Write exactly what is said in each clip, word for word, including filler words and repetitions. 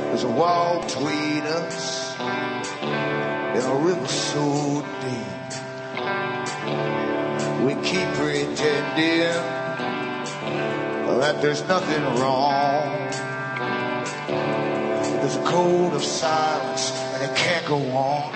There's a wall between us and a river so deep. We keep pretending that there's nothing wrong. There's a code of silence and it can't go on.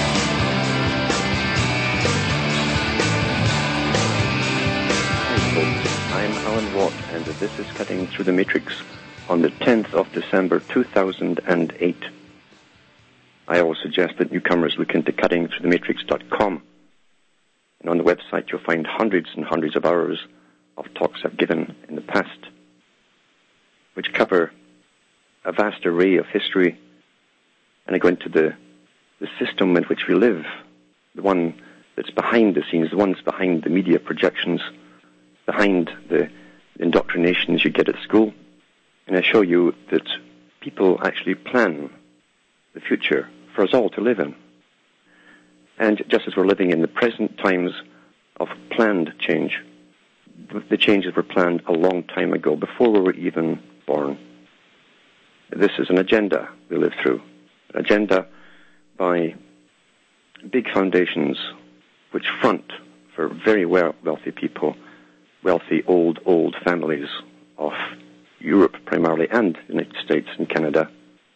Hi folks, I'm Alan Watt and this is Cutting Through the Matrix on the tenth of December two thousand eight. I always suggest that newcomers look into cutting through the matrix dot com. And on the website you'll find hundreds and hundreds of hours of talks I've given in the past, which cover a vast array of history, and I go into the, the system in which we live, the one that's behind the scenes, the ones behind the media projections, behind the indoctrinations you get at school. And I show you that people actually plan the future for us all to live in. And just as we're living in the present times of planned change, the changes were planned a long time ago, before we were even born. This is an agenda we live through, an agenda by big foundations which front for very wealthy people, wealthy old, old families of Europe primarily, and the United States and Canada.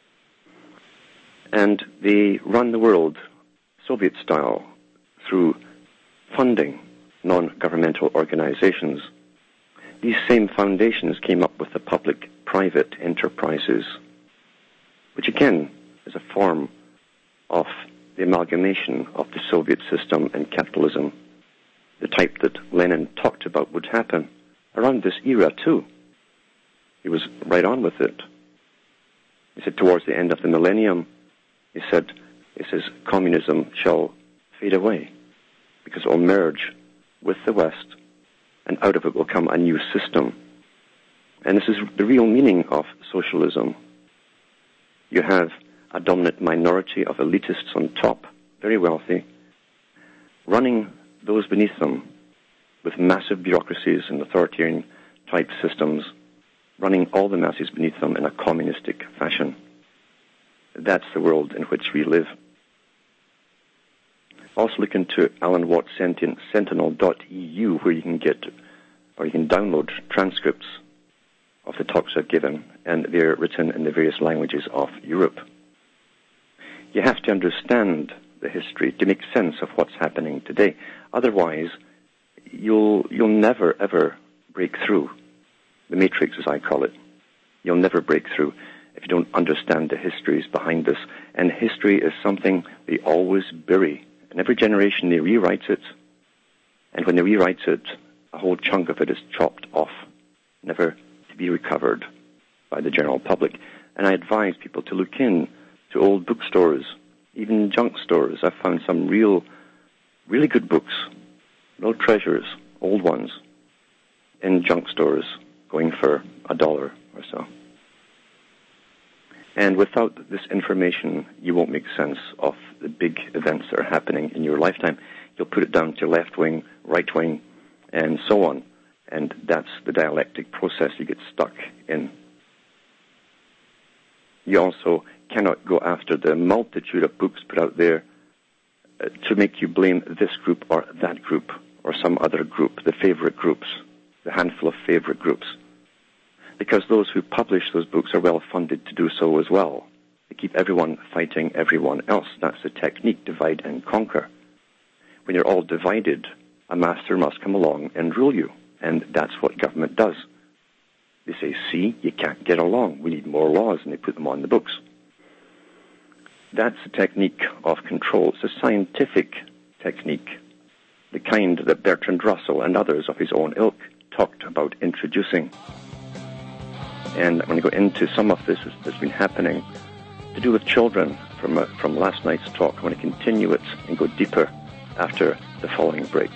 And they run the world Soviet style through funding non-governmental organizations. These same foundations came up with the public-private enterprises, which again is a form of the amalgamation of the Soviet system and capitalism, the type that Lenin talked about would happen around this era too. He was right on with it. He said towards the end of the millennium, he said, he says, communism shall fade away because it will merge with the West, and out of it will come a new system. And this is the real meaning of socialism. You have a dominant minority of elitists on top, very wealthy, running those beneath them with massive bureaucracies and authoritarian type systems, running all the masses beneath them in a communistic fashion. That's the world in which we live. Also look into Alan Watt Sentinel dot E U, where you can get, or you can download transcripts of the talks I've given, and they're written in the various languages of Europe. You have to understand the history to make sense of what's happening today. Otherwise, you'll you'll never ever break through the matrix, as I call it. You'll never break through if you don't understand the histories behind this. And history is something they always bury. In every generation they rewrite it, and when they rewrite it, a whole chunk of it is chopped off, never to be recovered by the general public. And I advise people to look in to old bookstores, even junk stores. I've found some real, really good books, real treasures, old ones, in junk stores, going for a dollar or so. And without this information, you won't make sense of the big events that are happening in your lifetime. You'll put it down to left wing, right wing, and so on. And that's the dialectic process you get stuck in. You also cannot go after the multitude of books put out there uh, to make you blame this group or that group or some other group, the favorite groups, the handful of favorite groups. Because those who publish those books are well funded to do so as well. They keep everyone fighting everyone else. That's the technique, divide and conquer. When you're all divided, a master must come along and rule you. And that's what government does. They say, see, you can't get along. We need more laws, and they put them on the books. That's a technique of control. It's a scientific technique, the kind that Bertrand Russell and others of his own ilk talked about introducing. And I'm going to go into some of this that's been happening to do with children from uh, from last night's talk. I want to continue it and go deeper after the following break.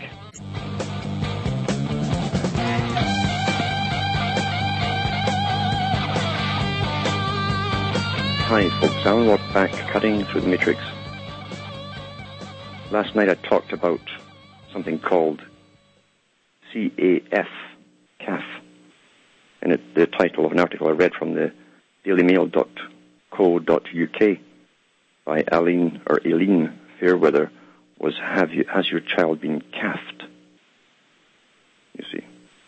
Hi folks, Alan Watt back, Cutting Through the Matrix. Last night I talked about something called C A F, C A F. And it, the title of an article I read from the daily mail dot co dot U K by Aline or Aileen Fairweather was, have you, has your child been caffed? You see.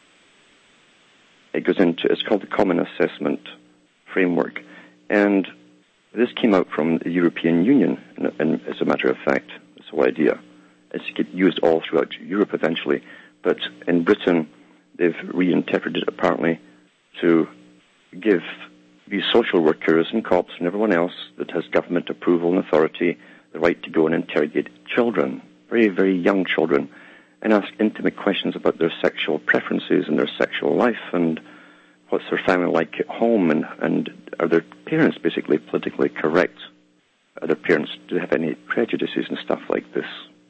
It goes into, it's called the Common Assessment Framework. And this came out from the European Union, and, and as a matter of fact, this whole idea. It's get used all throughout Europe eventually, but in Britain, they've reinterpreted it apparently to give these social workers and cops and everyone else that has government approval and authority the right to go and interrogate children, very, very young children, and ask intimate questions about their sexual preferences and their sexual life and what's their family like at home, and, and are their parents basically politically correct? Are their parents, do they have any prejudices and stuff like this?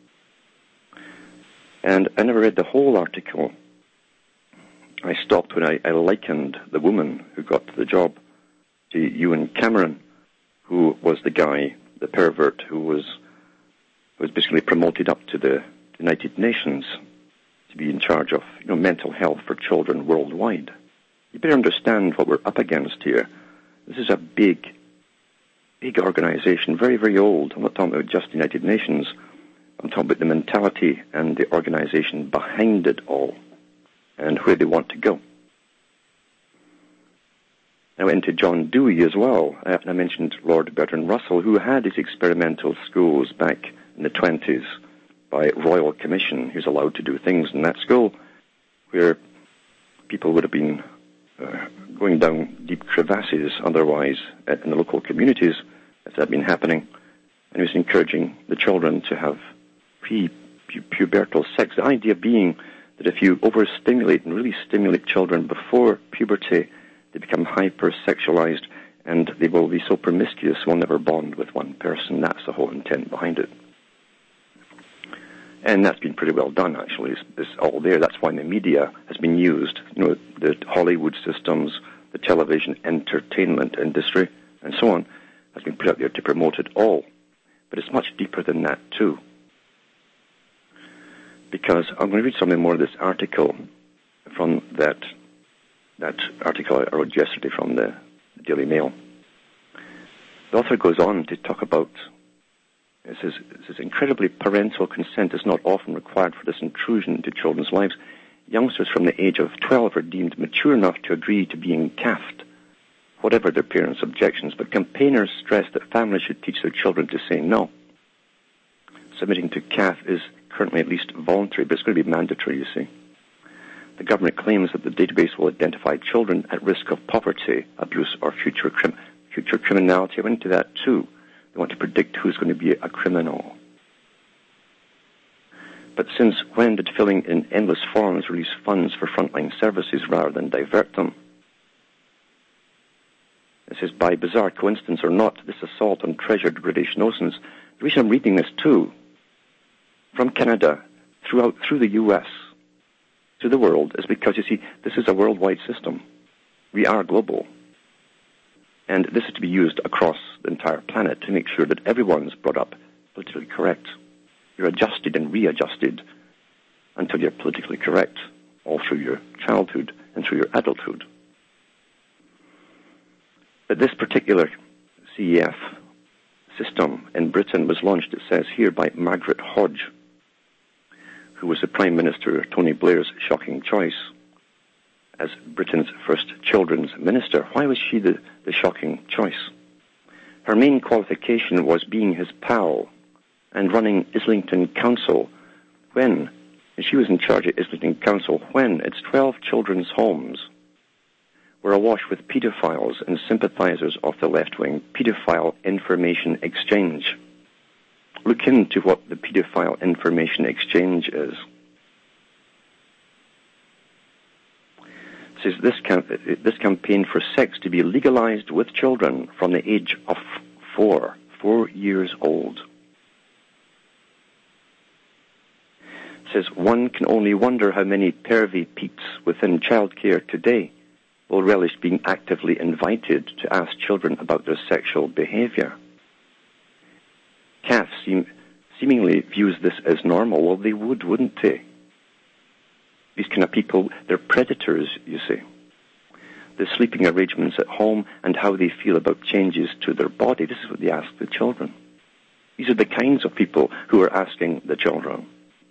And I never read the whole article. I stopped when I, I likened the woman who got the job to Ewan Cameron, who was the guy, the pervert, who was, who was basically promoted up to the United Nations to be in charge of, you know, mental health for children worldwide. You better understand what we're up against here. This is a big, big organization, very, very old. I'm not talking about just the United Nations. I'm talking about the mentality and the organization behind it all and where they want to go. I went into John Dewey as well. I mentioned Lord Bertrand Russell, who had his experimental schools back in the twenties by Royal Commission. He was allowed to do things in that school where people would have been uh, going down deep crevasses otherwise in the local communities, as that had been happening. And he was encouraging the children to have pre-pubertal sex. The idea being that if you overstimulate and really stimulate children before puberty, they become hyper-sexualized and they will be so promiscuous they'll never bond with one person. That's the whole intent behind it. And that's been pretty well done, actually. It's, it's all there. That's why the media has been used. You know, the Hollywood systems, the television entertainment industry, and so on, has been put out there to promote it all. But it's much deeper than that, too. Because I'm going to read something more of this article from that that article I wrote yesterday from the Daily Mail. The author goes on to talk about, it says, it says, incredibly, parental consent is not often required for this intrusion into children's lives. Youngsters from the age of twelve are deemed mature enough to agree to being caffed, whatever their parents' objections, but campaigners stress that families should teach their children to say no. Submitting to C A F is currently at least voluntary, but it's going to be mandatory, you see. The government claims that the database will identify children at risk of poverty, abuse, or future crim- future criminality. I went into that too. They want to predict who's going to be a criminal. But since when did filling in endless forms release funds for frontline services rather than divert them? It says, by bizarre coincidence or not, this assault on treasured British innocence. The reason I'm reading this too, from Canada, throughout through the U S, to the world, is because, you see, this is a worldwide system. We are global. And this is to be used across the entire planet to make sure that everyone's brought up politically correct. You're adjusted and readjusted until you're politically correct, all through your childhood and through your adulthood. But this particular C E F system in Britain was launched, it says here, by Margaret Hodge, who was the Prime Minister, Tony Blair's shocking choice as Britain's first children's minister. Why was she the, the shocking choice? Her main qualification was being his pal and running Islington Council when, and she was in charge of Islington Council when its twelve children's homes were awash with paedophiles and sympathizers of the left-wing Paedophile Information Exchange. Look into what the Paedophile Information Exchange is. It says this, camp- this campaign for sex to be legalized with children from the age of four, four years old. It says one can only wonder how many pervy peeps within childcare today will relish being actively invited to ask children about their sexual behavior. C A F seem, seemingly views this as normal. Well, they would, wouldn't they? These kind of people, they're predators, you see. the sleeping arrangements at home, and how they feel about changes to their body. This is what they ask the children. These are the kinds of people who are asking the children.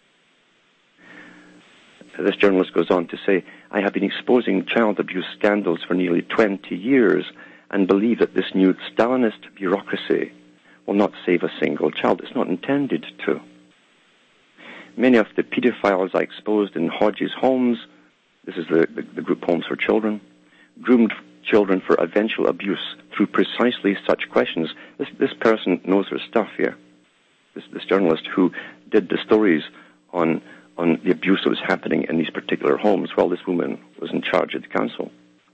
This journalist goes on to say, I have been exposing child abuse scandals for nearly twenty years and believe that this new Stalinist bureaucracy will not save a single child. It's not intended to. Many of the pedophiles I exposed in Hodges Homes, this is the, the, the group Homes for Children, groomed children for eventual abuse through precisely such questions. This, this person knows her stuff here. This, this journalist who did the stories on, on the abuse that was happening in these particular homes while this woman was in charge of the council.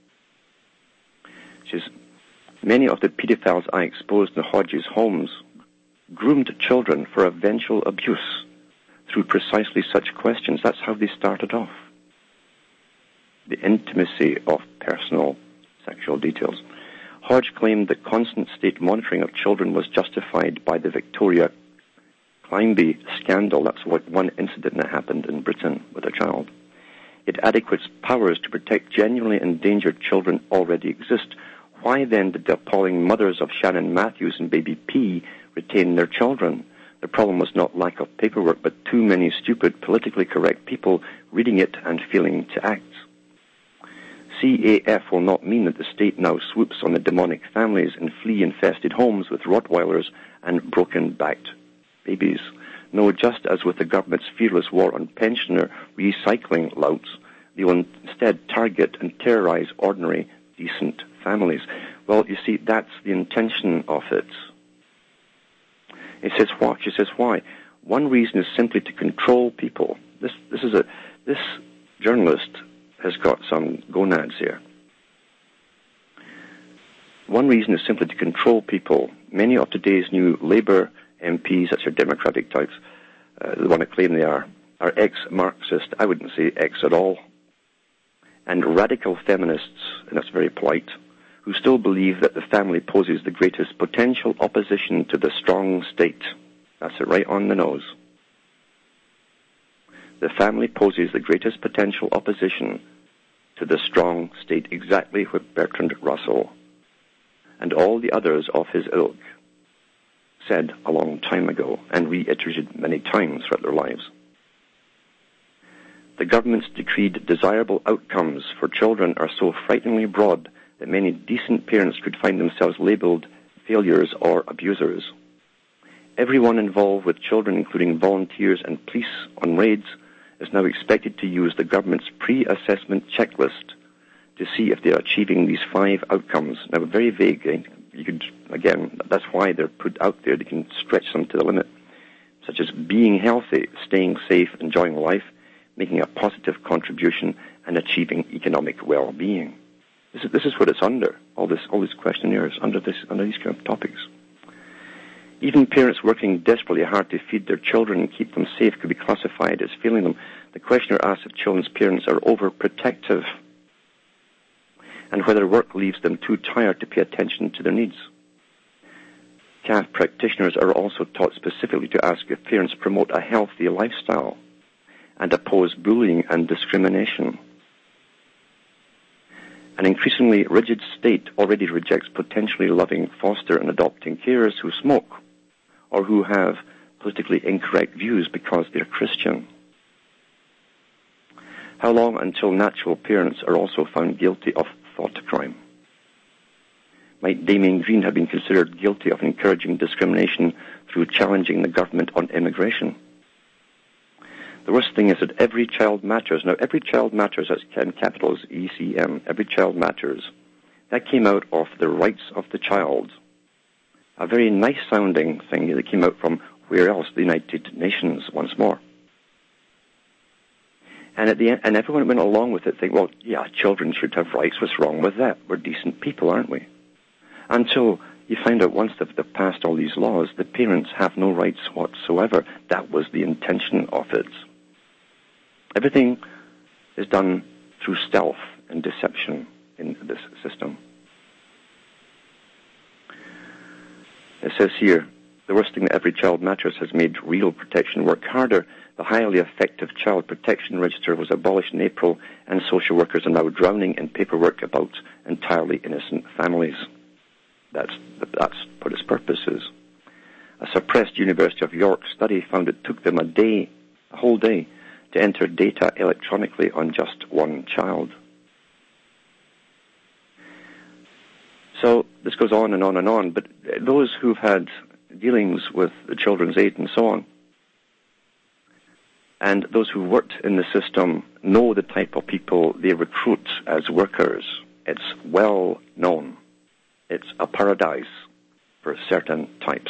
She says, many of the pedophiles I exposed in Hodges Homes groomed children for eventual abuse through precisely such questions. That's how they started off. The intimacy of personal sexual details. Hodge claimed the constant state monitoring of children was justified by the Victoria Climbie scandal. That's what one incident that happened in Britain with a child. It adequate powers to protect genuinely endangered children already exist. Why then did the appalling mothers of Shannon Matthews and baby P retain their children? The problem was not lack of paperwork, but too many stupid, politically correct people reading it and failing to act. C A F will not mean that the state now swoops on the demonic families in flea-infested homes with Rottweilers and broken-backed babies. No, just as with the government's fearless war on pensioner recycling louts, they will instead target and terrorize ordinary, decent families. Well, you see, that's the intention of it. It says what? She says why? One reason is simply to control people. This, this is a, this journalist has got some gonads here. One reason is simply to control people. Many of today's new Labour M Ps, that's your Democratic types, uh, the one that claim they are, are ex-Marxist. I wouldn't say ex at all. And radical feminists, and that's very polite, who still believe that the family poses the greatest potential opposition to the strong state. That's it, right on the nose. The family poses the greatest potential opposition to the strong state, exactly what Bertrand Russell and all the others of his ilk said a long time ago and reiterated many times throughout their lives. The government's decreed desirable outcomes for children are so frighteningly broad that many decent parents could find themselves labeled failures or abusers. Everyone involved with children, including volunteers and police on raids, is now expected to use the government's pre-assessment checklist to see if they are achieving these five outcomes. Now, very vague. Eh? You could, again, that's why they're put out there. They can stretch them to the limit, such as being healthy, staying safe, enjoying life, making a positive contribution, and achieving economic well-being. This is, this is what it's under, all this, all these questionnaires, under, this, under these kind of topics. Even parents working desperately hard to feed their children and keep them safe could be classified as failing them. The questionnaire asks if children's parents are overprotective and whether work leaves them too tired to pay attention to their needs. C A F practitioners are also taught specifically to ask if parents promote a healthy lifestyle and oppose bullying and discrimination. An increasingly rigid state already rejects potentially loving foster and adopting carers who smoke or who have politically incorrect views because they're Christian. How long until natural parents are also found guilty of thought crime? Might Damien Green have been considered guilty of encouraging discrimination through challenging the government on immigration? The worst thing is that every child matters. Now, every child matters, that's in capitals, E C M, every child matters. That came out of the rights of the child. A very nice-sounding thing that came out from where else? The United Nations, once more. And at the end, and everyone went along with it, thinking, well, yeah, children should have rights. What's wrong with that? We're decent people, aren't we? Until you find out once they've, they've passed all these laws, the parents have no rights whatsoever. That was the intention of it. Everything is done through stealth and deception in this system. It says here, The worst thing that Every Child Matters has made real protection work harder. The highly effective Child Protection Register was abolished in April, and social workers are now drowning in paperwork about entirely innocent families. That's, that's what its purpose is. A suppressed University of York study found it took them a day, a whole day, to enter data electronically on just one child. So this goes on and on and on, but those who've had dealings with the Children's Aid and so on, and those who worked in the system know the type of people they recruit as workers. It's well known. It's a paradise for certain types.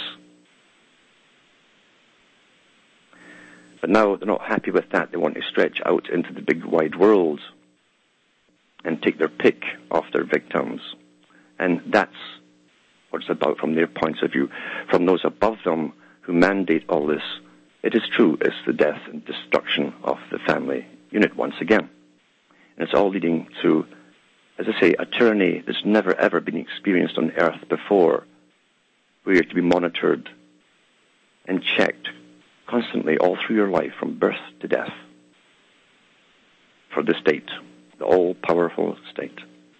But now they're not happy with that. They want to stretch out into the big wide world and take their pick of their victims. And that's what it's about from their points of view. From those above them who mandate all this, it is true, it's the death and destruction of the family unit once again. And it's all leading to, as I say, a tyranny that's never ever been experienced on earth before, where you're to be monitored and checked constantly all through your life from birth to death for the state, the all-powerful state.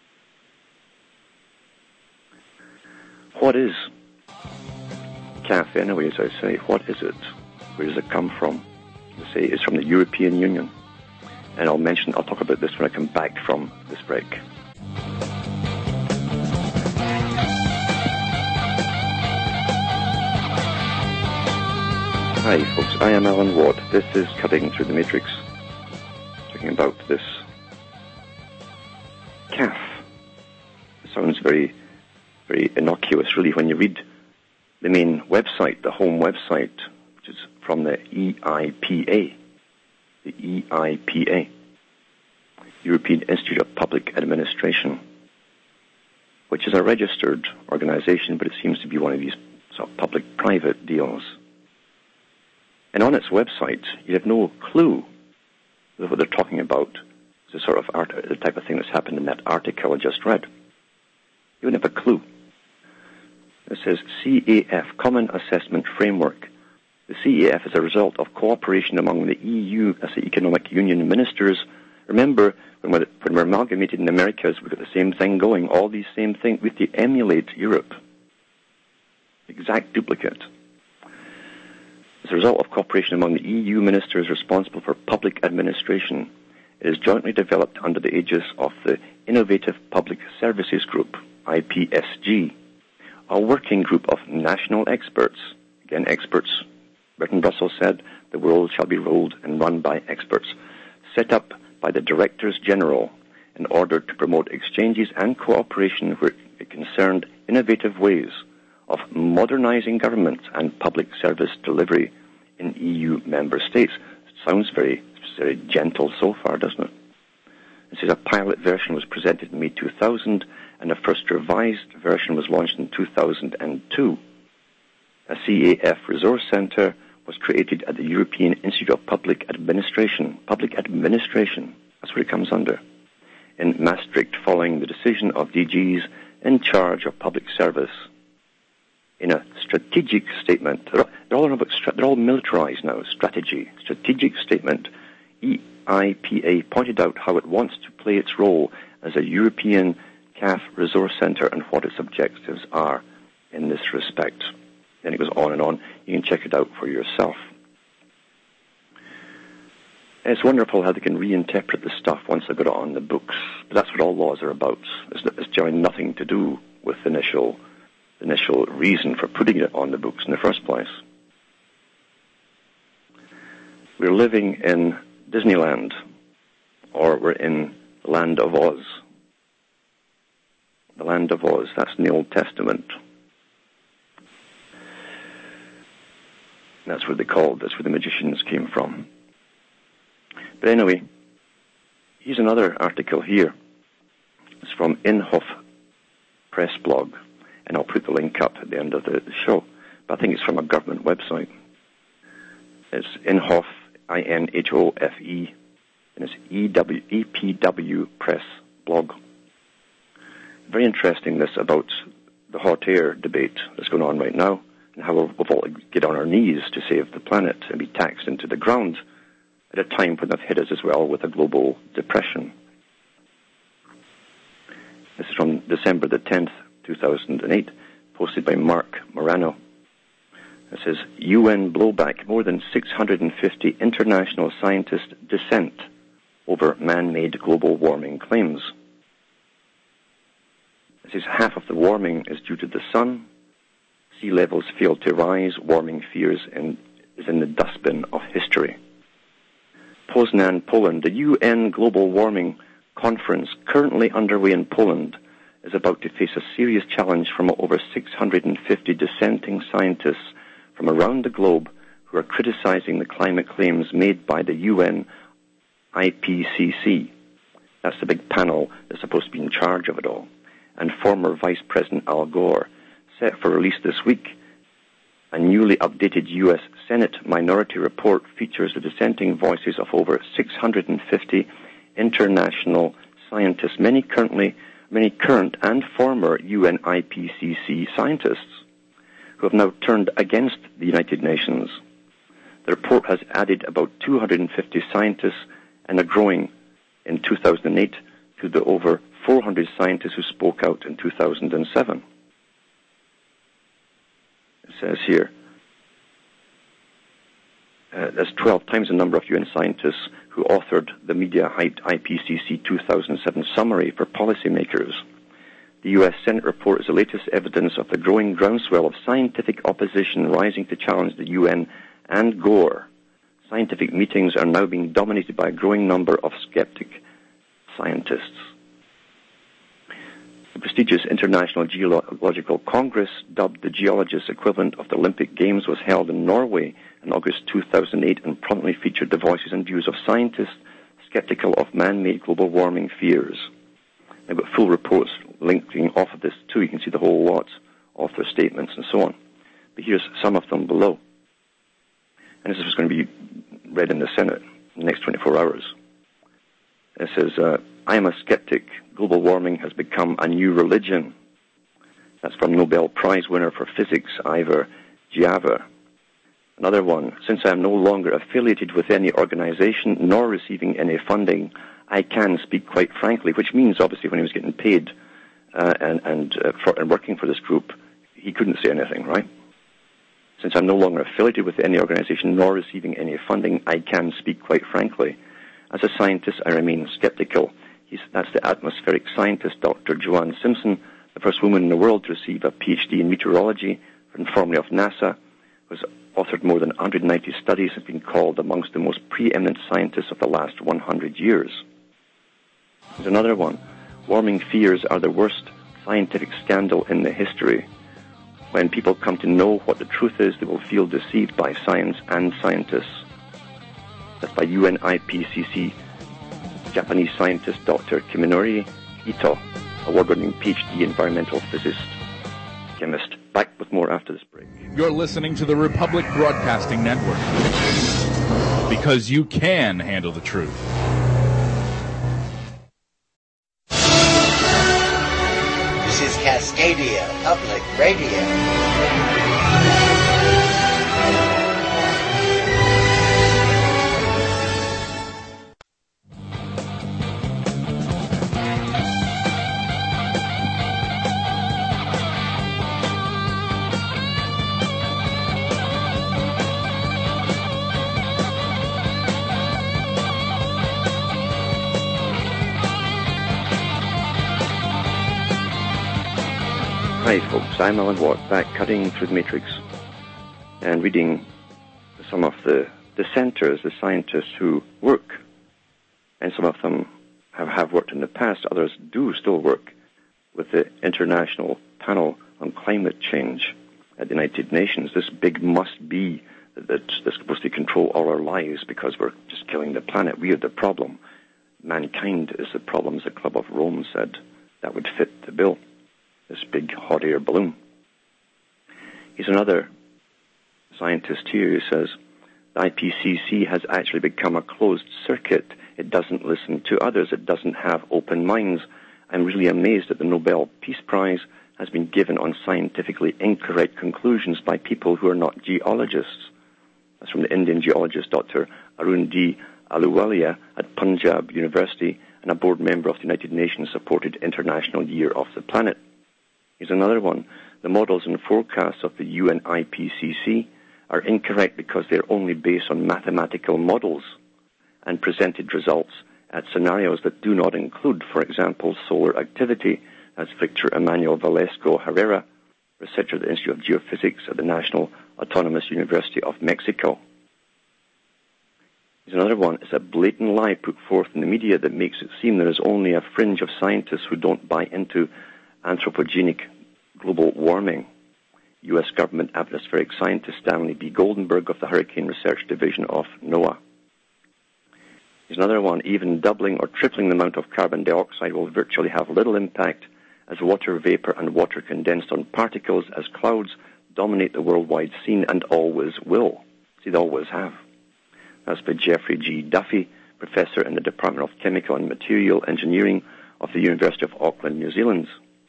What is C A F anyway, as I say? What is it? Where does it come from? I say it's from the European Union. And I'll mention, I'll talk about this when I come back from this break. Hi folks, I am Alan Watt. This is Cutting Through the Matrix. Talking about this C A F. It sounds very, very innocuous really when you read the main website, the home website, which is from the E I P A. The E I P A. European Institute of Public Administration, which is a registered organization, but it seems to be one of these sort of public-private deals. And on its website, you have no clue what they're talking about. It's the sort of art, the type of thing that's happened in that article I just read. You wouldn't have a clue. It says C A F, Common Assessment Framework. The C A F is a result of cooperation among the E U, as the Economic Union Ministers. Remember, when we're, when we're amalgamated in the Americas, we've got the same thing going, all these same things. We have to emulate Europe. Exact duplicate. As a result of cooperation among the E U ministers responsible for public administration, it is jointly developed under the aegis of the Innovative Public Services Group, I P S G, a working group of national experts. Again, experts. Bertrand Russell said, the world shall be ruled and run by experts, set up by the Directors General in order to promote exchanges and cooperation where it concerned innovative ways of modernizing government and public service delivery in E U member states. It sounds very, very gentle so far, doesn't it? It says a pilot version was presented in May two thousand, and a first revised version was launched in two thousand two. A C A F resource center was created at the European Institute of Public Administration. Public Administration, that's what it comes under. In Maastricht, following the decision of D Gs in charge of public service. In a strategic statement, they're all, they're all, about, they're all militarized now, strategy, strategic statement, E I P A pointed out how it wants to play its role as a European C A F resource center and what its objectives are in this respect. Then it goes on and on. You can check it out for yourself. And it's wonderful how they can reinterpret the stuff once they've got it on the books. But that's what all laws are about. It's, it's generally nothing to do with the initial, initial reason for putting it on the books in the first place. We're living in Disneyland, or we're in the Land of Oz. The Land of Oz, that's in the Old Testament. That's what they called, that's where the magicians came from. But anyway, here's another article here. It's from Inhofe Press Blog, and I'll put the link up at the end of the show. But I think it's from a government website. It's Inhofe, I N H O F E, and it's E W E P W Press Blog. Very interesting, this, about the hot air debate that's going on right now. and how we've all get on our knees to save the planet and be taxed into the ground at a time when they've hit us as well with a global depression. This is from December the tenth, two thousand eight, posted by Mark Morano. It says, U N blowback, more than six hundred fifty international scientists dissent over man-made global warming claims. It says half of the warming is due to the sun. Sea levels fail to rise. Warming fears in, is in the dustbin of history. Poznan, Poland. The U N Global Warming Conference, currently underway in Poland, is about to face a serious challenge from over six hundred fifty dissenting scientists from around the globe who are criticizing the climate claims made by the U N I P C C. That's the big panel that's supposed to be in charge of it all. And former Vice President Al Gore, set for release this week. A newly updated U S Senate Minority Report features the dissenting voices of over six hundred fifty international scientists, many currently, many current and former U N I P C C scientists, who have now turned against the United Nations. The report has added about two hundred fifty scientists and are growing in two thousand eight to the over four hundred scientists who spoke out in two thousand seven. It says here, uh, there's twelve times the number of U N scientists who authored the media-hyped I P C C two thousand seven summary for policymakers. The U S Senate report is the latest evidence of the growing groundswell of scientific opposition rising to challenge the U N and Gore. Scientific meetings are now being dominated by a growing number of skeptic scientists. The prestigious International Geological Congress, dubbed the geologists' equivalent of the Olympic Games, was held in Norway in August two thousand eight and promptly featured the voices and views of scientists skeptical of man-made global warming fears. I've got full reports linking off of this too. You can see the whole lot of their statements and so on. But here's some of them below. And this is going to be read in the Senate in the next twenty-four hours. It says, uh, I am a skeptic. Global warming has become a new religion. That's from Nobel Prize winner for physics, Ivar Giava. Another one, since I am no longer affiliated with any organization nor receiving any funding, I can speak quite frankly, which means obviously when he was getting paid uh, and, and, uh, for, and working for this group, he couldn't say anything, right? Since I'm no longer affiliated with any organization nor receiving any funding, I can speak quite frankly. As a scientist, I remain skeptical. He's, that's the atmospheric scientist, Doctor Joanne Simpson, the first woman in the world to receive a P H D in meteorology, and formerly of NASA, who has authored more than one hundred ninety studies and been called amongst the most preeminent scientists of the last one hundred years. There's another one. Warming fears are the worst scientific scandal in the history. When people come to know what the truth is, they will feel deceived by science and scientists. That's by U N I P C C Japanese scientist Doctor Kiminori Ito, award-winning P H D environmental physicist, chemist. Back with more after this break. You're listening to the Republic Broadcasting Network, because you can handle the truth. This is Cascadia Public Radio. Hi folks, I'm Alan Watt, back cutting through the matrix and reading some of the dissenters, the scientists who work, and some of them have, have worked in the past, others do still work with the International Panel on Climate Change at the United Nations. This big must be that they're supposed to control all our lives because we're just killing the planet. We are the problem. Mankind is the problem, as the Club of Rome said. That would fit the bill. This big hot air balloon. Here's another scientist here who says the I P C C has actually become a closed circuit. It doesn't listen to others. It doesn't have open minds. I'm really amazed at the Nobel Peace Prize has been given on scientifically incorrect conclusions by people who are not geologists. That's from the Indian geologist Doctor Arun D. Ahluwalia at Punjab University and a board member of the United Nations-supported International Year of the Planet. Here's another one. The models and forecasts of the U N I P C C are incorrect because they're only based on mathematical models and presented results at scenarios that do not include, for example, solar activity. That's Victor Emmanuel Velasco Herrera, researcher at the Institute of Geophysics at the National Autonomous University of Mexico. Here's another one. It's a blatant lie put forth in the media that makes it seem there is only a fringe of scientists who don't buy into anthropogenic global warming. U S government atmospheric scientist Stanley B. Goldenberg of the Hurricane Research Division of NOAA. Here's another one. Even doubling or tripling the amount of carbon dioxide will virtually have little impact as water vapor and water condensed on particles as clouds dominate the worldwide scene and always will. See, they always have. That's by Jeffrey G. Duffy, professor in the Department of Chemical and Material Engineering of the University of Auckland, New Zealand.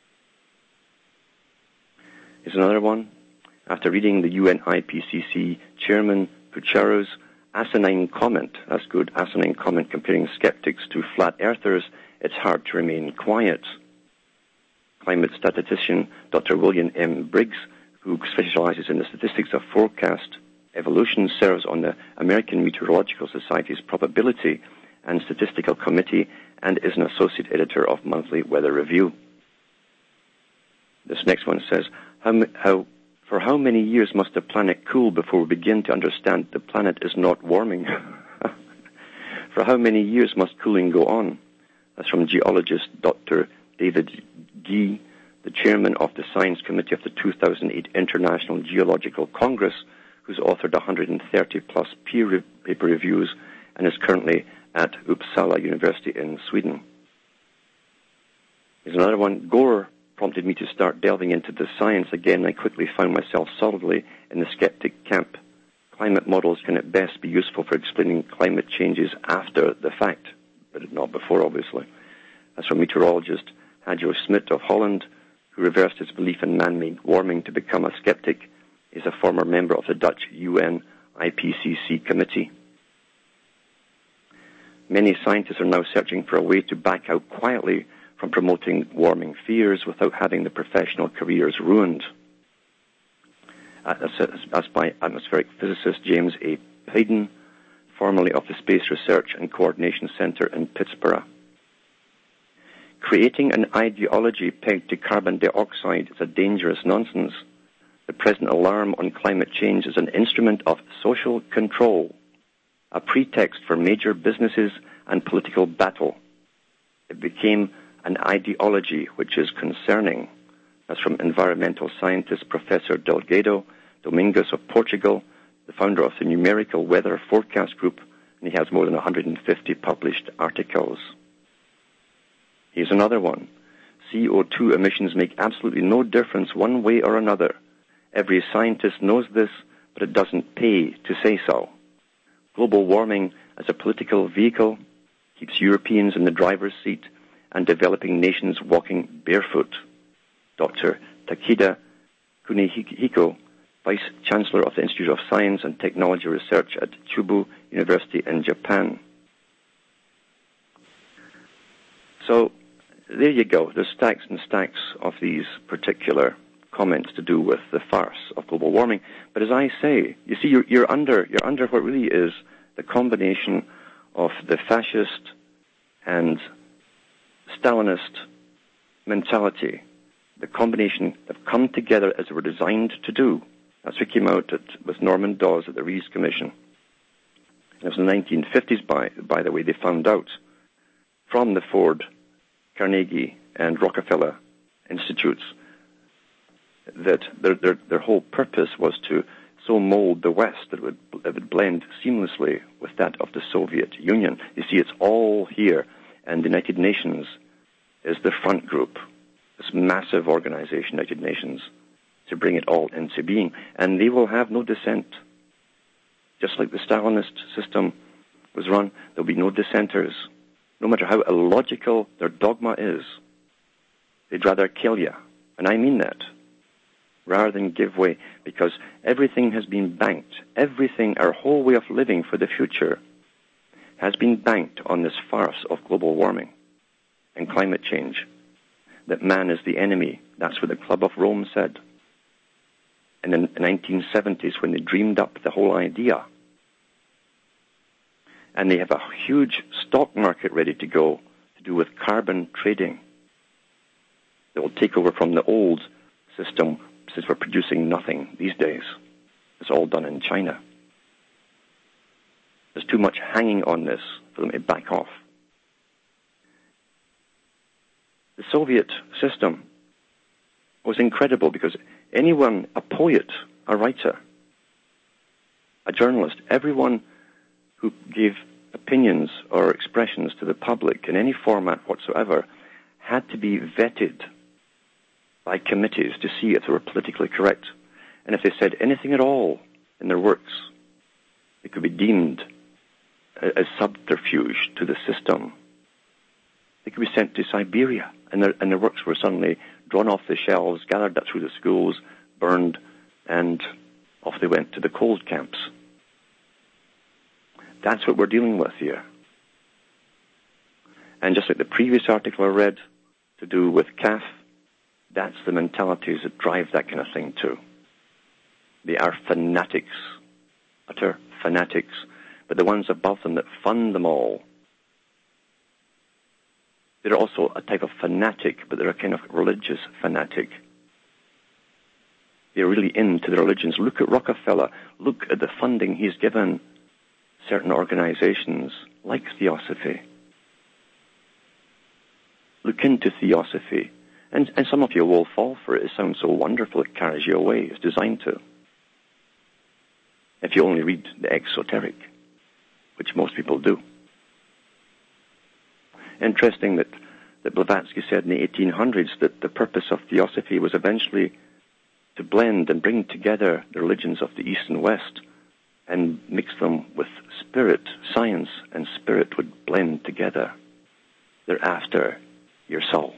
Here's another one. After reading the U N I P C C Chairman Pucharo's asinine comment, that's good, asinine comment comparing skeptics to flat earthers, it's hard to remain quiet. Climate statistician Doctor William M. Briggs, who specializes in the statistics of forecast evolution, serves on the American Meteorological Society's Probability and Statistical Committee and is an associate editor of Monthly Weather Review. This next one says, how, how, for how many years must the planet cool before we begin to understand the planet is not warming? For how many years must cooling go on? That's from geologist Doctor David Gee, the chairman of the Science Committee of the two thousand eight International Geological Congress, who's authored one hundred thirty plus peer re- paper reviews and is currently at Uppsala University in Sweden. Here's another one. Gore prompted me to start delving into the science again. I quickly found myself solidly in the skeptic camp. Climate models can at best be useful for explaining climate changes after the fact, but not before, obviously. That's from meteorologist Hadjo Smit of Holland, who reversed his belief in man-made warming to become a skeptic. Is a former member of the Dutch U N I P C C committee. Many scientists are now searching for a way to back out quietly from promoting warming fears without having the professional careers ruined. That's by atmospheric physicist James A. Payden, formerly of the Space Research and Coordination Center in Pittsburgh. Creating an ideology pegged to carbon dioxide is a dangerous nonsense. The present alarm on climate change is an instrument of social control, a pretext for major businesses and political battle. It became an ideology which is concerning. That's from environmental scientist Professor Delgado Domingos of Portugal, the founder of the Numerical Weather Forecast Group, and he has more than one hundred fifty published articles. Here's another one. C O two emissions make absolutely no difference one way or another. Every scientist knows this, but it doesn't pay to say so. Global warming as a political vehicle keeps Europeans in the driver's seat and developing nations walking barefoot. Doctor Takeda Kunihiko, Vice Chancellor of the Institute of Science and Technology Research at Chubu University in Japan. So there you go. There's stacks and stacks of these particular comments to do with the farce of global warming. But as I say, you see, you're, you're under you're under what really is the combination of the fascist and Stalinist mentality. The combination have come together as they were designed to do. That's what came out at, with Norman Dawes at the Rees Commission. And it was in the nineteen fifties, by, by the way, they found out from the Ford, Carnegie, and Rockefeller institutes that their, their, their whole purpose was to so mold the West that it would, it would blend seamlessly with that of the Soviet Union. You see, it's all here, and the United Nations is the front group, this massive organization, United Nations, to bring it all into being. And they will have no dissent. Just like the Stalinist system was run, there'll be no dissenters. No matter how illogical their dogma is, they'd rather kill you And I mean that, rather than give way, because everything has been banked. Everything, our whole way of living for the future, has been banked on this farce of global warming and climate change, that man is the enemy. That's what the Club of Rome said. And in the nineteen seventies, when they dreamed up the whole idea, and they have a huge stock market ready to go to do with carbon trading. They will take over from the old system, since we're producing nothing these days. It's all done in China. There's too much hanging on this for them to back off. The Soviet system was incredible because anyone, a poet, a writer, a journalist, everyone who gave opinions or expressions to the public in any format whatsoever had to be vetted by committees to see if they were politically correct. And if they said anything at all in their works, it could be deemed as subterfuge to the system. They could be sent to Siberia, and their, and their works were suddenly drawn off the shelves, gathered up through the schools, burned, and off they went to the cold camps. That's what we're dealing with here. And just like the previous article I read to do with C A F, that's the mentalities that drive that kind of thing too. They are fanatics, utter fanatics, but the ones above them that fund them all, they're also a type of fanatic, but they're a kind of religious fanatic. They're really into the religions. Look at Rockefeller. Look at the funding he's given certain organizations like Theosophy. Look into Theosophy. And, and some of you will fall for it. It sounds so wonderful. It carries you away. It's designed to. If you only read the exoteric, which most people do. Interesting that, that Blavatsky said in the eighteen hundreds that the purpose of Theosophy was eventually to blend and bring together the religions of the East and West and mix them with spirit. Science and spirit would blend together. They're after your soul.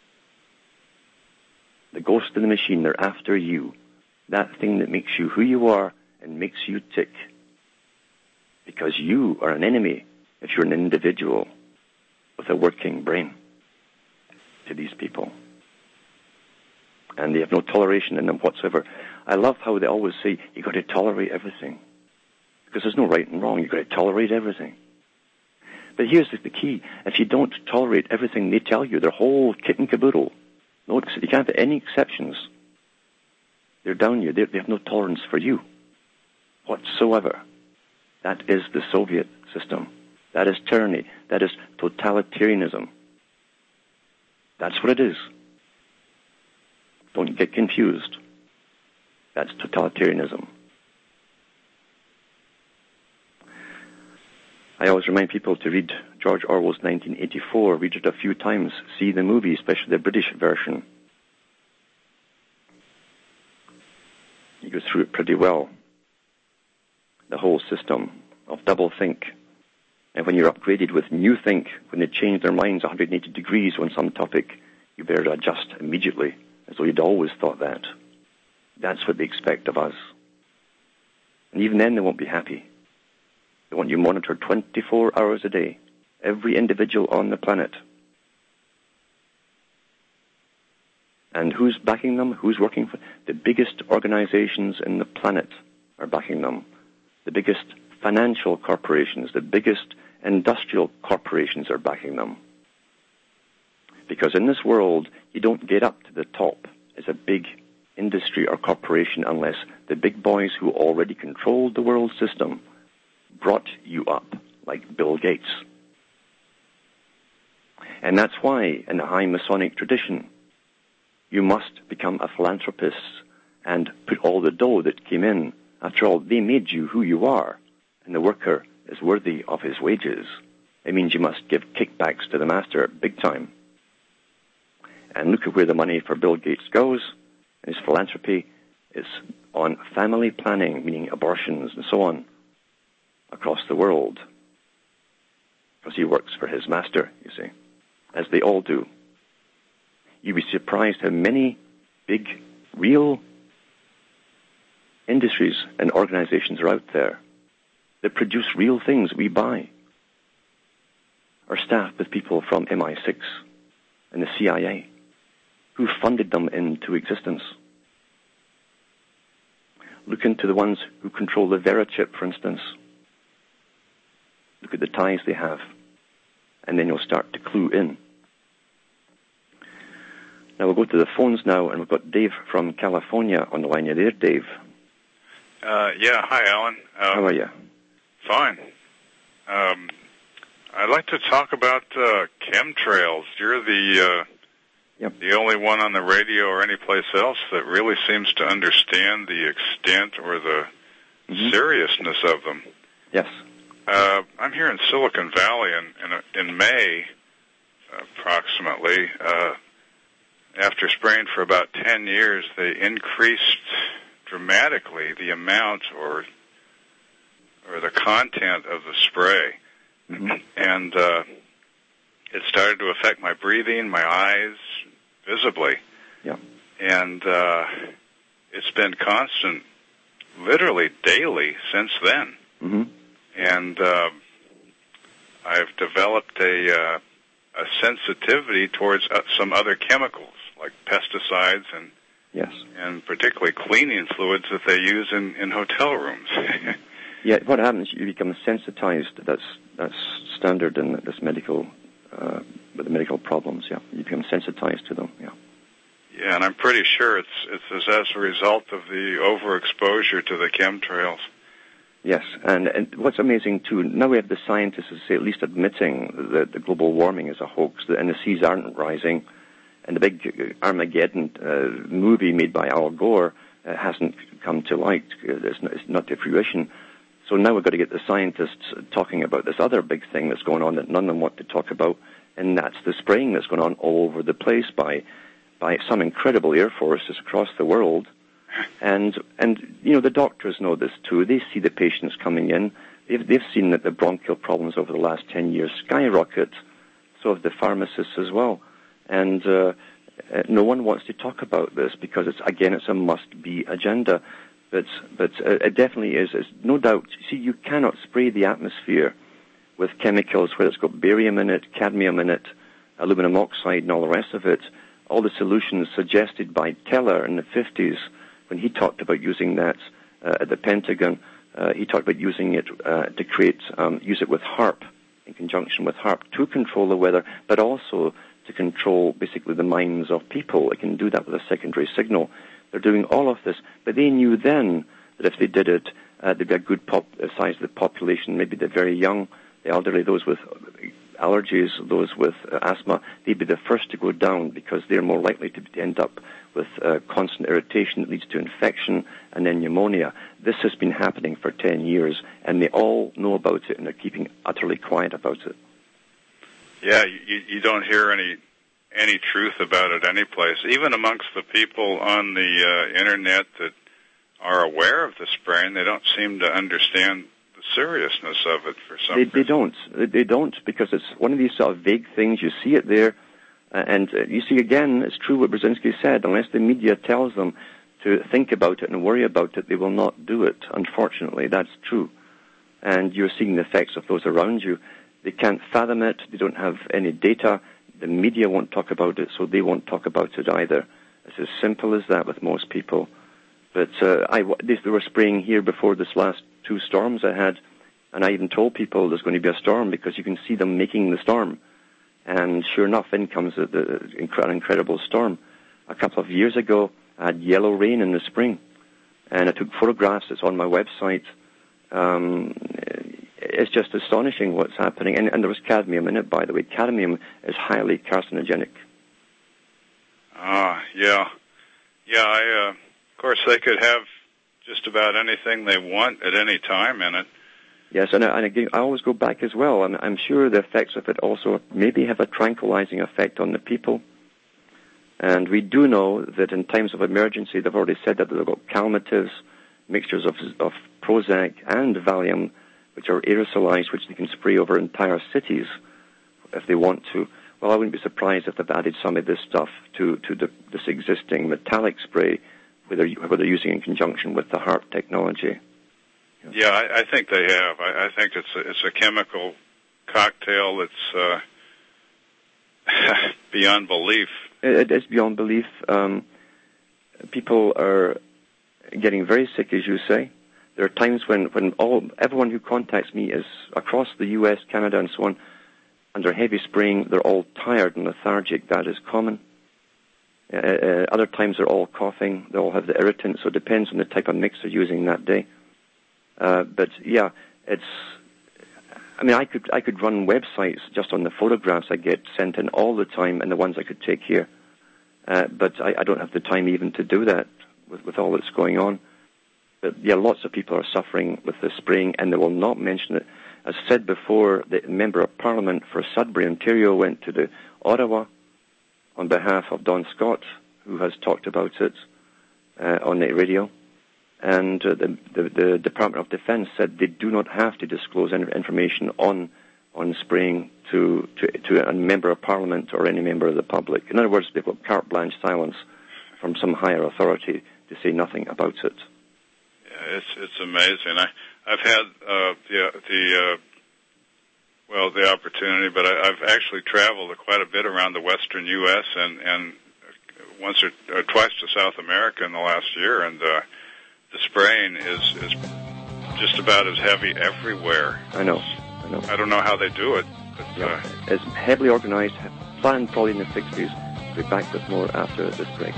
The ghost in the machine, they're after you. That thing that makes you who you are and makes you tick. Because you are an enemy if you're an individual with a working brain to these people. And they have no toleration in them whatsoever. I love how they always say, you've got to tolerate everything. Because there's no right and wrong. You've got to tolerate everything. But here's the key. If you don't tolerate everything they tell you, their whole kit and caboodle, no, you can't have any exceptions. They're down you. They're, they have no tolerance for you whatsoever. That is the Soviet system. That is tyranny. That is totalitarianism. That's what it is. Don't get confused. That's totalitarianism. I always remind people to read George Orwell's nineteen eighty-four. Read it a few times. See the movie, especially the British version. You go through it pretty well. The whole system of doublethink. And when you're upgraded with new think, when they change their minds one hundred eighty degrees on some topic, you better adjust immediately, as though you'd always thought that. That's what they expect of us. And even then they won't be happy. They want you monitored twenty-four hours a day, every individual on the planet. And who's backing them? Who's working for? The biggest organizations in the planet are backing them. The biggest financial corporations, the biggest industrial corporations are backing them. Because in this world, you don't get up to the top as a big industry or corporation unless the big boys who already controlled the world system brought you up, like Bill Gates. And that's why, in the high Masonic tradition, you must become a philanthropist and put all the dough that came in. After all, they made you who you are, and the worker is worthy of his wages. It means you must give kickbacks to the master big time. And look at where the money for Bill Gates goes. His philanthropy is on family planning, meaning abortions and so on, across the world. Because he works for his master, you see, as they all do. You'd be surprised how many big, real industries and organizations are out there that produce real things we buy, are staffed with people from M I six and the C I A who funded them into existence. Look into the ones who control the Verichip, for instance. Look at the ties they have, and then you'll start to clue in. Now we'll go to the phones now, and we've got Dave from California on the line. You there, Dave? Uh, yeah, hi, Alan. Um, How are you? Fine. Um, I'd like to talk about uh, chemtrails. You're the uh, yep. the only one on the radio or any place else that really seems to understand the extent or the mm-hmm. seriousness of them. Yes. Uh, I'm here in Silicon Valley, and in, in May, approximately, uh, after spraying for about ten years, they increased dramatically the amount or or the content of the spray. Mm-hmm. And uh, it started to affect my breathing, my eyes, visibly. Yeah. And uh, it's been constant, literally daily since then. Mm-hmm. And uh, I've developed a, uh, a sensitivity towards uh, some other chemicals, like pesticides and yes, and particularly cleaning fluids that they use in, in hotel rooms. Yeah, what happens, you become sensitized. That's that's standard in this medical, uh, with the medical problems, yeah. You become sensitized to them, yeah. Yeah, and I'm pretty sure it's it's as a result of the overexposure to the chemtrails. Yes, and, and what's amazing, too, now we have the scientists who say, at least admitting that the global warming is a hoax, and the seas aren't rising, and the big Armageddon uh, movie made by Al Gore uh, hasn't come to light. It's not, it's not to fruition. So now we've got to get the scientists talking about this other big thing that's going on that none of them want to talk about, and that's the spraying that's going on all over the place by by some incredible air forces across the world. And, and you know, the doctors know this too. They see the patients coming in. They've, they've seen that the bronchial problems over the last ten years skyrocket. So have the pharmacists as well. And uh, no one wants to talk about this because, it's again, it's a must-be agenda. But, but uh, it definitely is. It's no doubt. See, you cannot spray the atmosphere with chemicals where it's got barium in it, cadmium in it, aluminum oxide, and all the rest of it. All the solutions suggested by Teller in the fifties, when he talked about using that uh, at the Pentagon, uh, he talked about using it uh, to create, um, use it with HAARP, in conjunction with HAARP, to control the weather, but also to control basically the minds of people. It can do that with a secondary signal. They're doing all of this, but they knew then that if they did it, uh, there'd be a good pop, uh, size of the population, maybe the very young, the elderly, those with allergies, those with uh, asthma, they'd be the first to go down because they're more likely to end up with uh, constant irritation that leads to infection and then pneumonia. This has been happening for ten years, and they all know about it, and they're keeping utterly quiet about it. Yeah, you, you don't hear any any truth about it any place. Even amongst the people on the uh, Internet that are aware of the spraying, they don't seem to understand the seriousness of it for some they, reason. They don't. They don't, because it's one of these sort of vague things. You see it there, uh, and uh, you see, again, it's true what Brzezinski said. Unless the media tells them to think about it and worry about it, they will not do it. Unfortunately, that's true. And you're seeing the effects of those around you. They can't fathom it. They don't have any data. The media won't talk about it, so they won't talk about it either. It's as simple as that with most people. But uh, I, they were spraying here before this last two storms I had, and I even told people there's going to be a storm because you can see them making the storm. And sure enough, in comes the, the incredible storm. A couple of years ago, I had yellow rain in the spring, and I took photographs. It's on my website. Um, it's just astonishing what's happening. And, and there was cadmium in it, by the way. Cadmium is highly carcinogenic. Ah, uh, yeah. Yeah, I, uh, of course, they could have just about anything they want at any time in it. Yes, and, and again, I always go back as well. I'm, I'm sure the effects of it also maybe have a tranquilizing effect on the people. And we do know that in times of emergency, they've already said that they've got calmatives, mixtures of, of Prozac and Valium, which are aerosolized, which they can spray over entire cities if they want to. Well, I wouldn't be surprised if they've added some of this stuff to, to the, this existing metallic spray, where they're, where they're using in conjunction with the HAARP technology. Yeah, I, I think they have. I, I think it's a, it's a chemical cocktail that's uh, beyond belief. It, it is beyond belief. Um, people are getting very sick, as you say. There are times when, when all everyone who contacts me is across the U S, Canada, and so on, under heavy spraying. They're all tired and lethargic. That is common. Uh, uh, other times they're all coughing. They all have the irritant, so it depends on the type of mix they're using that day. Uh, but yeah, it's. I mean, I could I could run websites just on the photographs I get sent in all the time, and the ones I could take here. Uh, but I, I don't have the time even to do that with, with all that's going on. But yeah, lots of people are suffering with the spraying, and they will not mention it. As said before, the member of Parliament for Sudbury, Ontario, went to the Ottawa on behalf of Don Scott, who has talked about it uh, on the radio. And uh, the, the, the Department of Defense said they do not have to disclose any information on on spraying to, to, to a member of Parliament or any member of the public. In other words, they've got carte blanche silence from some higher authority to say nothing about it. Yeah, it's it's amazing. I I've had uh, the the uh, well the opportunity, but I, I've actually traveled quite a bit around the western U S and and once or, or twice to South America in the last year, and uh, the spraying is is just about as heavy everywhere. I know. I know. I don't know how they do it. But, yeah. uh, It's heavily organized, planned probably in the sixties. We'll be back with more after this break.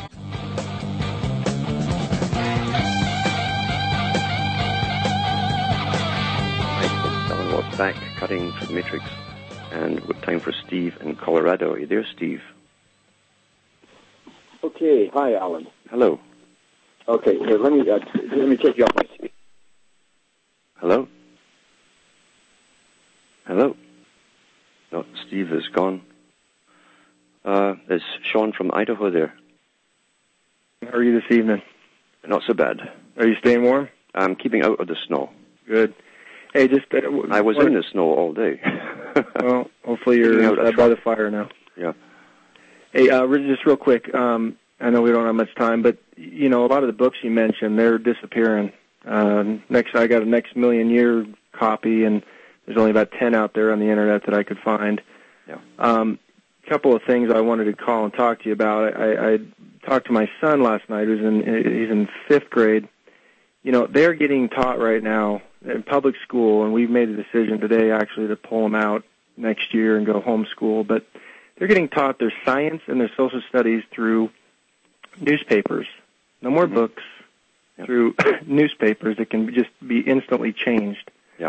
Back cutting through the matrix, and with time for Steve in Colorado. Are you there, Steve? Okay. Hi, Alan. Hello. Okay. Here, let me uh, let me take you off my seat. Hello. Hello. No, Steve is gone. Uh, there's Sean from Idaho there. How are you this evening? Not so bad. Are you staying warm? I'm keeping out of the snow. Good. Hey, just uh, I was what, in the snow all day. Well, hopefully you're uh, by the fire now. Yeah. Hey, uh, just real quick. Um, I know we don't have much time, but you know, a lot of the books you mentioned, they're disappearing. Uh, next, I got a Next Million Year copy, and there's only about ten out there on the internet that I could find. Yeah. Um, a couple of things I wanted to call and talk to you about. I, I talked to my son last night, who's in he's in fifth grade. You know, they're getting taught right now in public school, and we've made a decision today actually to pull them out next year and go homeschool, but they're getting taught their science and their social studies through newspapers. No more mm-hmm. books, yep. through newspapers that can just be instantly changed. Yeah.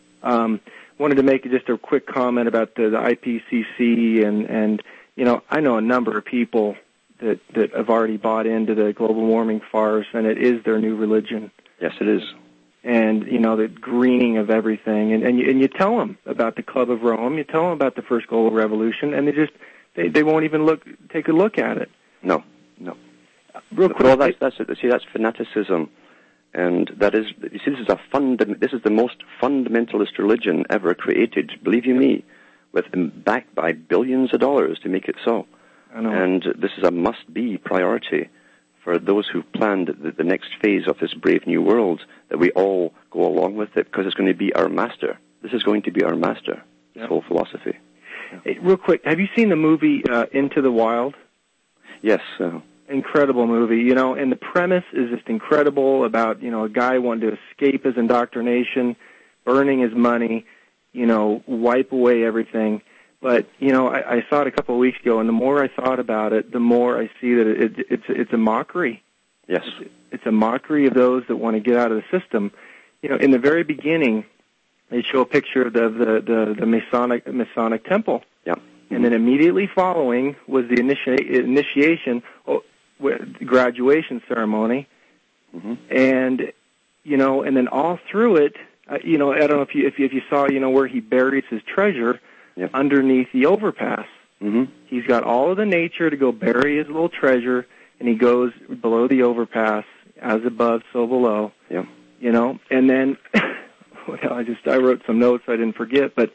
Um, wanted to make just a quick comment about the, the I P C C, and, and, you know, I know a number of people that, that have already bought into the global warming farce, and it is their new religion. Yes, it is. And, you know, the greening of everything. And, and, you, and you tell them about the Club of Rome, you tell them about the first global revolution, and they just, they, they won't even look, take a look at it. No, no. Real quick. Well, that's, that's it. See, that's fanaticism. And that is, you see, this is a fund, this is the most fundamentalist religion ever created, believe you me, with backed by billions of dollars to make it so. I know. And this is a must-be priority for those who've planned the, the next phase of this brave new world, that we all go along with it, because it's going to be our master. This is going to be our master, this yep. whole philosophy. Yeah. Hey, real quick, have you seen the movie uh, Into the Wild? Yes. Uh, Incredible movie, you know, and the premise is just incredible about, you know, a guy wanting to escape his indoctrination, burning his money, you know, wipe away everything. But, you know, I, I saw it a couple of weeks ago, and the more I thought about it, the more I see that it, it, it's it's a mockery. Yes. It's, it's a mockery of those that want to get out of the system. You know, in the very beginning, they show a picture of the the, the, the Masonic Masonic temple. Yeah. And then immediately following was the initi- initiation, oh, graduation ceremony. Mm-hmm. And, you know, and then all through it, uh, you know, I don't know if you, if you, if you saw, you know, where he buries his treasure. Yep. Underneath the overpass. Mm-hmm. He's got all of the nature to go bury his little treasure, and he goes below the overpass, as above, so below. Yep. You know, and then, well, I just, I wrote some notes I didn't forget, but,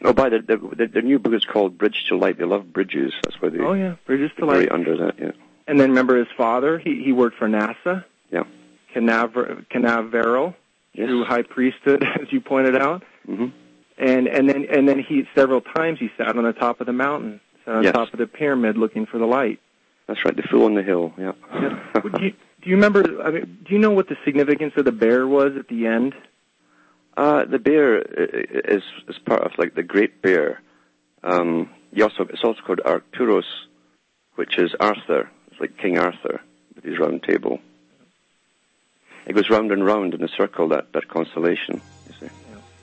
Oh, by the, the the new book is called Bridge to Light. They love bridges. That's why they. Oh yeah, Bridges to Right Light. under that, yeah. And then remember his father. He he worked for NASA. Yeah. Canaver, Canaveral, Yes. through high priesthood, as you pointed out. Mm-hmm. And and then and then he several times he sat on the top of the mountain, sat on Yes. top of the pyramid, looking for the light. That's right. The Fool on the Hill. Yeah. Yeah. Would you, do you remember? I mean, do you know what the significance of the bear was at the end? Uh, the bear is is part of like the Great Bear. Um, you also it's also called Arcturus, which is Arthur. It's like King Arthur with his round table. It goes round and round in a circle. That, that constellation. You see.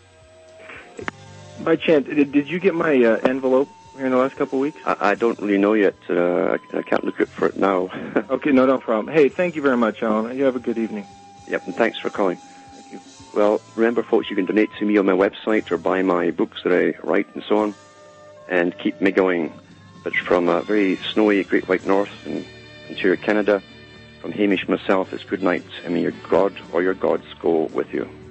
By chance, did, did you get my uh, envelope here in the last couple of weeks? I, I don't really know yet. Uh, I, I can't look out for it now. Okay, no, no problem. Hey, thank you very much, Alan. You have a good evening. Yep, and thanks for calling. Thank you. Well, remember, folks, you can donate to me on my website or buy my books that I write and so on, and keep me going. But from a very snowy Great White North in Ontario, Canada, from Hamish myself, it's good night, and may your God or your gods go with you.